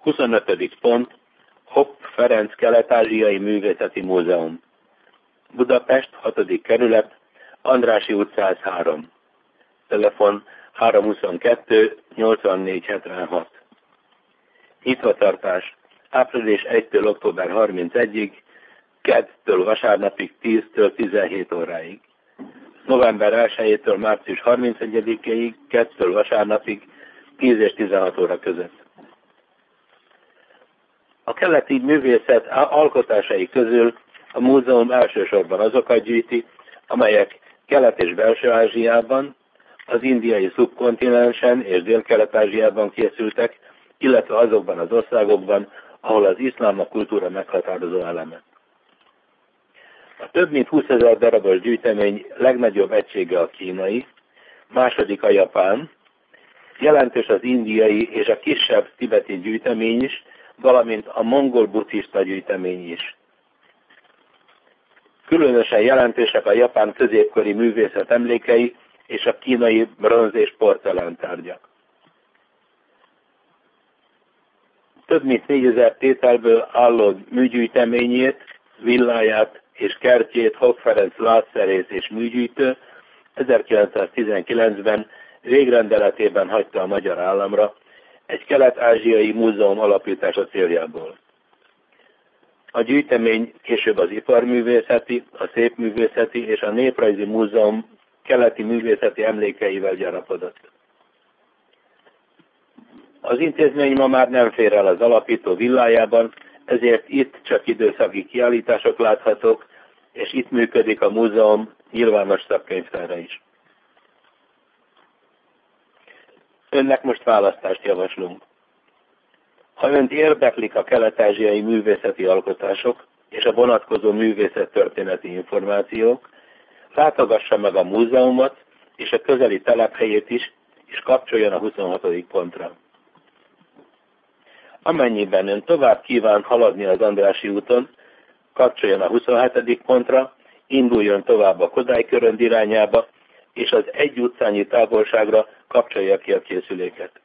25. pont. Hopp Ferenc Kelet-Ázsiai Művészeti Múzeum. Budapest, 6. kerület, Andrássy utca 103. Telefon 322 84 76. Nyitvatartás április 1-től október 31-ig, keddtől vasárnapig 10-től 17 óráig. November 1-től március 31-ig, keddtől vasárnapig 10 és 16 óra között. A keleti művészet alkotásai közül a múzeum elsősorban azokat gyűjti, amelyek Kelet- és Belső-Ázsiában, az indiai szubkontinensen és Dél-Kelet-Ázsiában készültek, illetve azokban az országokban, ahol az iszlám a kultúra meghatározó eleme. A több mint 20 000 darabos gyűjtemény legnagyobb egysége a kínai, második a japán, jelentős az indiai és a kisebb tibeti gyűjtemény is, valamint a mongol buddhista gyűjtemény is. Különösen jelentősek a japán középkori művészet emlékei és a kínai bronz és porcelántárgyak. Több mint 4000 tételből álló műgyűjteményét, villáját és kertjét Hopp Ferenc lázszerész és műgyűjtő 1919-ben végrendeletében hagyta a magyar államra egy kelet-ázsiai múzeum alapítása céljából. A gyűjtemény később az iparművészeti, a szépművészeti és a néprajzi múzeum keleti művészeti emlékeivel gyarapodott. Az intézmény ma már nem fér el az alapító villájában, ezért itt csak időszaki kiállítások láthatók, és itt működik a múzeum nyilvános szakkönyvtára is. Önnek most választást javaslunk. Ha önt érdeklik a kelet-ázsiai művészeti alkotások és a vonatkozó művészettörténeti információk, látogassa meg a múzeumot és a közeli telephelyét is, és kapcsoljon a 26. pontra. Amennyiben ön tovább kíván haladni az Andrássy úton, kapcsoljon a 27. pontra, induljon tovább a Kodály körönd irányába, és az 1 utcányi távolságra kapcsolja ki a készüléket.